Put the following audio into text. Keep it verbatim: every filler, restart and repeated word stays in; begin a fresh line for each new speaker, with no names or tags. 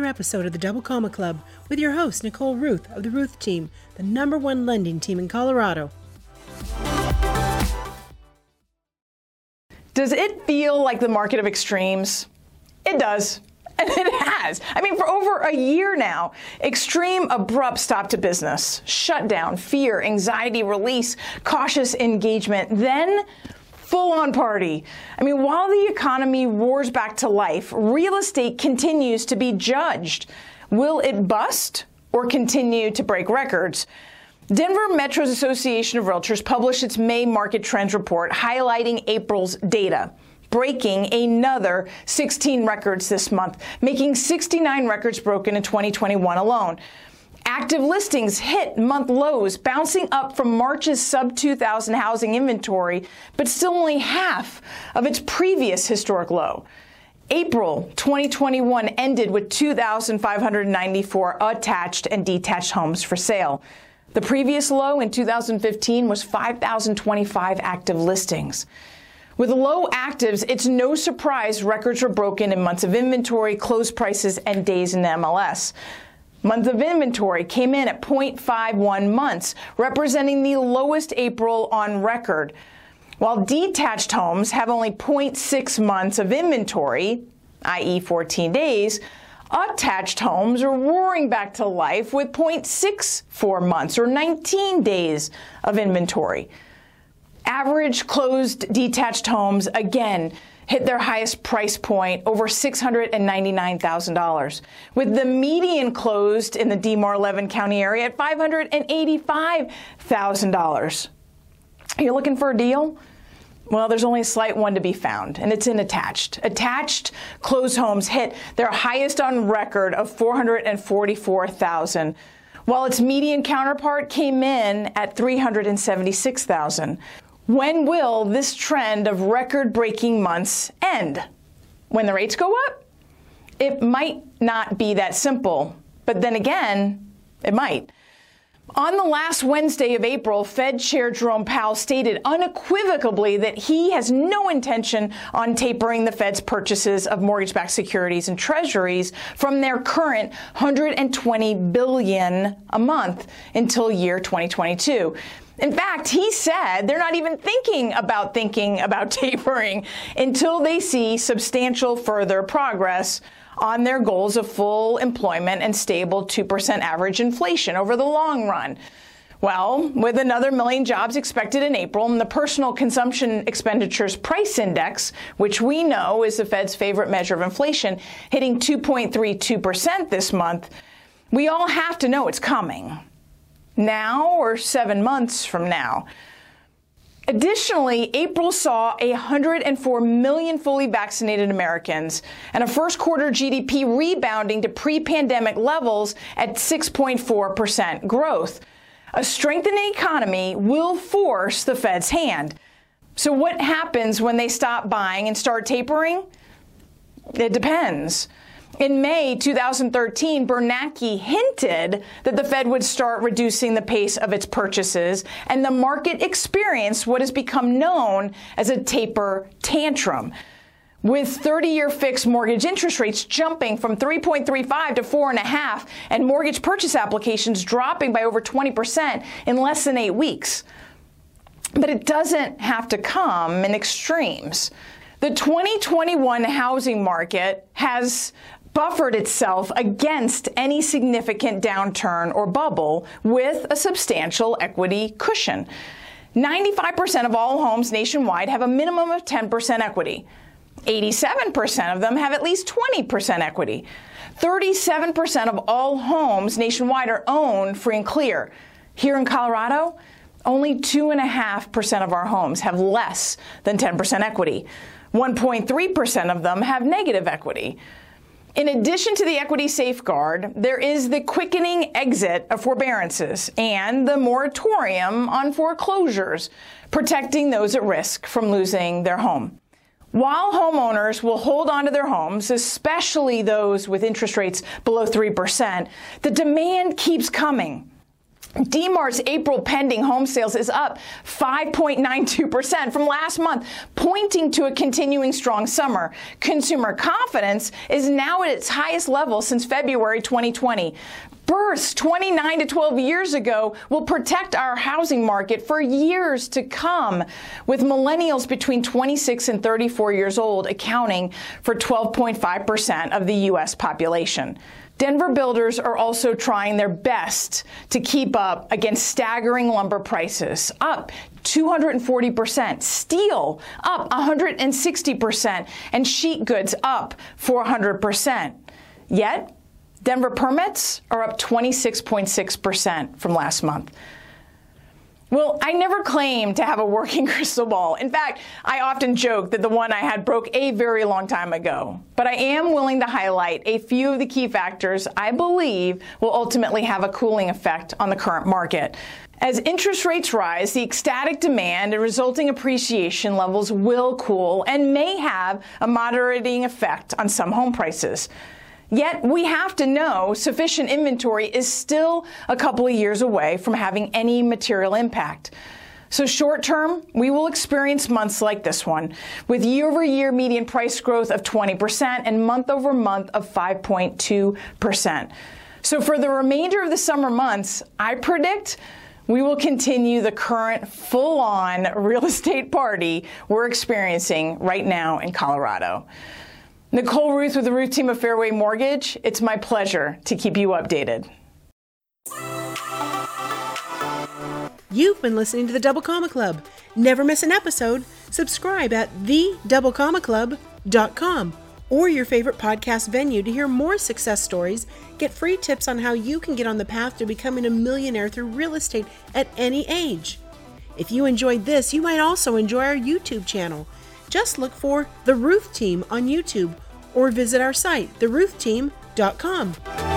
episode of the Double Comma Club with your host, Nicole Ruth of the Ruth Team, the number one lending team in Colorado.
Does it feel like the market of extremes? It does. And it has. I mean, for over a year now, extreme, abrupt stop to business, shutdown, fear, anxiety release, cautious engagement, then full-on party. I mean, while the economy roars back to life, real estate continues to be judged. Will it bust or continue to break records? Denver Metro's Association of Realtors published its May Market Trends Report highlighting April's data, breaking another sixteen records this month, making sixty-nine records broken in twenty twenty-one alone. Active listings hit month lows, bouncing up from March's sub two thousand housing inventory, but still only half of its previous historic low. April twenty twenty-one ended with two thousand five hundred ninety-four attached and detached homes for sale. The previous low in two thousand fifteen was five thousand twenty-five active listings. With low actives, it's no surprise records were broken in months of inventory, closed prices, and days in the M L S. Month of inventory came in at zero point five one months, representing the lowest April on record. While detached homes have only zero point six months of inventory, that is fourteen days, attached homes are roaring back to life with zero point six four months or nineteen days of inventory. Average closed detached homes, again, hit their highest price point, over six hundred ninety-nine thousand dollars, with the median closed in the D M A R eleven county area at five hundred eighty-five thousand dollars. Are you looking for a deal? Well, there's only a slight one to be found, and it's in attached. Attached closed homes hit their highest on record of four hundred forty-four thousand dollars, while its median counterpart came in at three hundred seventy-six thousand dollars. When will this trend of record-breaking months end? When the rates go up? It might not be that simple, but then again, it might. On the last Wednesday of April, Fed Chair Jerome Powell stated unequivocally that he has no intention on tapering the Fed's purchases of mortgage-backed securities and treasuries from their current one hundred twenty billion dollars a month until year twenty twenty-two. In fact, he said they're not even thinking about thinking about tapering until they see substantial further progress on their goals of full employment and stable two percent average inflation over the long run. Well, with another million jobs expected in April and the Personal Consumption Expenditures Price Index, which we know is the Fed's favorite measure of inflation, hitting two point three two percent this month, we all have to know it's coming. Now or seven months from now. Additionally, April saw one hundred four million fully vaccinated Americans and a first quarter G D P rebounding to pre-pandemic levels at six point four percent growth. A strengthening economy will force the Fed's hand. So what happens when they stop buying and start tapering? It depends. In May two thousand thirteen, Bernanke hinted that the Fed would start reducing the pace of its purchases, and the market experienced what has become known as a taper tantrum, with thirty-year fixed mortgage interest rates jumping from three point three five to four point five and mortgage purchase applications dropping by over twenty percent in less than eight weeks. But it doesn't have to come in extremes. The twenty twenty-one housing market has buffered itself against any significant downturn or bubble with a substantial equity cushion. ninety-five percent of all homes nationwide have a minimum of ten percent equity. eighty-seven percent of them have at least twenty percent equity. thirty-seven percent of all homes nationwide are owned free and clear. Here in Colorado, only two point five percent of our homes have less than ten percent equity. one point three percent of them have negative equity. In addition to the equity safeguard, there is the quickening exit of forbearances and the moratorium on foreclosures, protecting those at risk from losing their home. While homeowners will hold on to their homes, especially those with interest rates below three percent, the demand keeps coming. D MART's April pending home sales is up five point nine two percent from last month, pointing to a continuing strong summer. Consumer confidence is now at its highest level since February twenty twenty. Births twenty-nine to twelve years ago will protect our housing market for years to come, with millennials between twenty-six and thirty-four years old accounting for twelve point five percent of the U S population. Denver builders are also trying their best to keep up against staggering lumber prices, up two hundred forty percent, steel up one hundred sixty percent, and sheet goods up four hundred percent. Yet, Denver permits are up twenty-six point six percent from last month. Well, I never claimed to have a working crystal ball. In fact, I often joke that the one I had broke a very long time ago. But I am willing to highlight a few of the key factors I believe will ultimately have a cooling effect on the current market. As interest rates rise, the ecstatic demand and resulting appreciation levels will cool and may have a moderating effect on some home prices. Yet, we have to know sufficient inventory is still a couple of years away from having any material impact. So short term, we will experience months like this one, with year-over-year median price growth of twenty percent and month-over-month of five point two percent. So for the remainder of the summer months, I predict we will continue the current full-on real estate party we're experiencing right now in Colorado. Nicole Ruth with the Ruth Team of Fairway Mortgage. It's my pleasure to keep you updated.
You've been listening to the Double Comma Club. Never miss an episode. Subscribe at the double comma club dot com or your favorite podcast venue to hear more success stories, get free tips on how you can get on the path to becoming a millionaire through real estate at any age. If you enjoyed this, you might also enjoy our YouTube channel. Just look for The Ruth Team on YouTube or visit our site, the ruth team dot com.